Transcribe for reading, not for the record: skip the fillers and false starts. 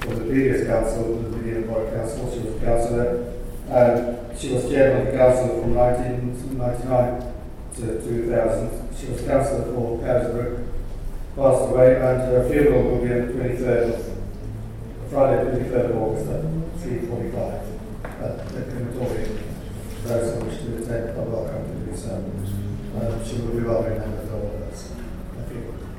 from the previous council, the Vivian Borough Council. She was a councillor. She was chairman of the council from 1999 to 2000. She was councillor for Carisbrooke, passed away, and her funeral will be on the 23rd of Friday, 23rd of August at 3:45 at the crematorium. Those who wish to attend are welcome to do so. She will be well remembered for all of us. Thank you.